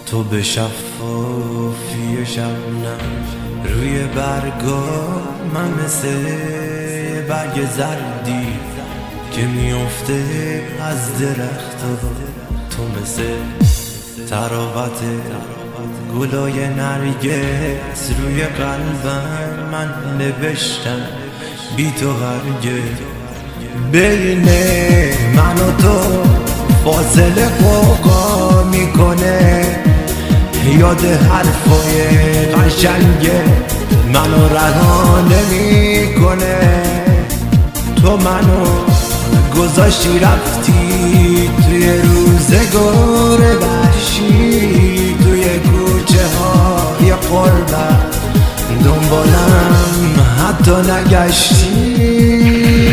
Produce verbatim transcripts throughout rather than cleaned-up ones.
تو به شفافی شبنم روی برگا، من مثل برگ زردی که میفته از درختا. تو مثل تراوت گلای نرگس روی قلبم، من نوشتم بی تو هرگز. بین من و تو فاصله قوقا میکنه، یاد حرفای قشنگ منو رها نمیکنه. تو منو گذاشتی رفتی توی روزگار وحشی، توی کوچه های غربت دنبالم حتی نگشتی.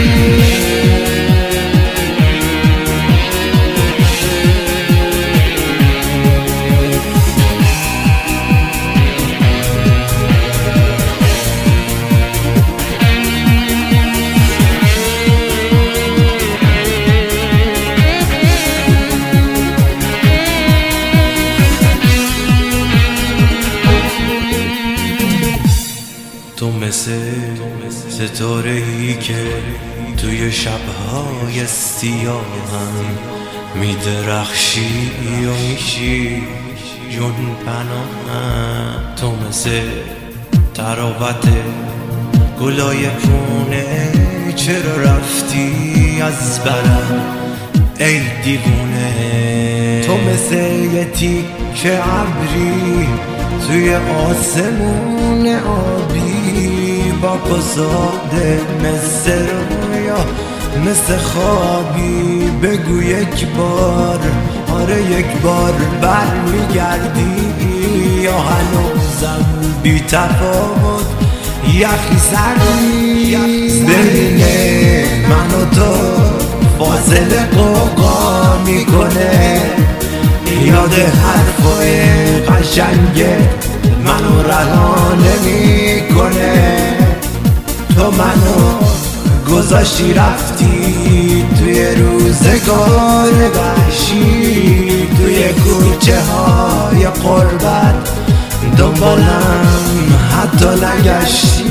تو مثل ستاره‌ای که توی شب‌های سیاهم میدرخشی و میشی جون پناهم. تو مثل تراوت گلای پونه، چرا رفتی از برم ای دیوونه؟ تو مثل یه تیکه ابری توی آسمون آبی، با پساده مثل رویا مثل خوابی. بگو یک بار آره یک بار بر میگردی، یا هنوزم بی تفاوت یخی سردی. بین من و تو فاصله قوقا میکنه، یاد حرفای قشنگ منو رها نمیکنه. تو منو گذاشتی رفتی توی روزگار وحشی، توی کوچه های غربت دنبالم حتی نگشتی.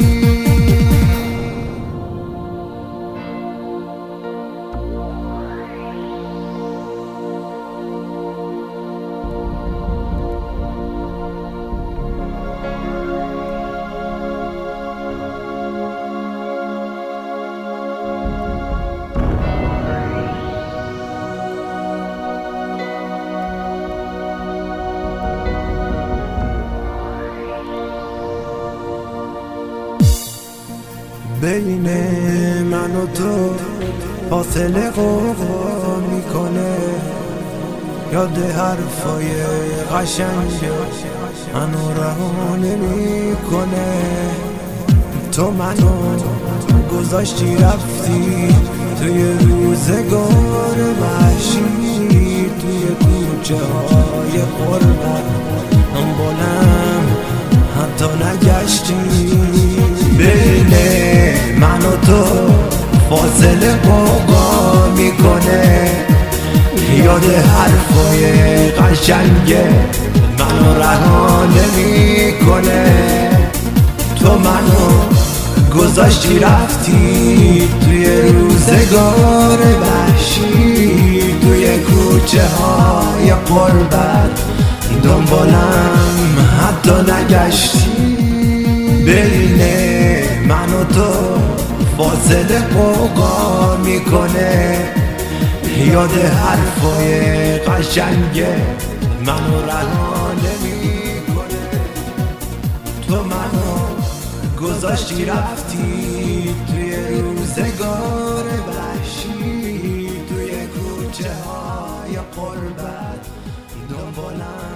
بین من و تو فاصله قوقا میکنه، یاد حرفای قشنگ منو رها نمیکنه. تو منو گذاشتی رفتی توی روزگار وحشی، توی کوچه های غربت دنبالم حتی نگشتی. بین من و تو فاصله قوقا میکنه، یاد حرفای قشنگ منو رها نمیکنه. تو منو گذاشتی رفتی توی روزگار وحشی، توی کوچه های غربت دنبالم حتی نگشتی. بین من و تو فاصله قوقا میکنه، یاد حرفای قشنگ منو رها نمیکنه. تو منو گذاشتی رفتی توی روزگار وحشی، توی کوچه های غربت دنبالم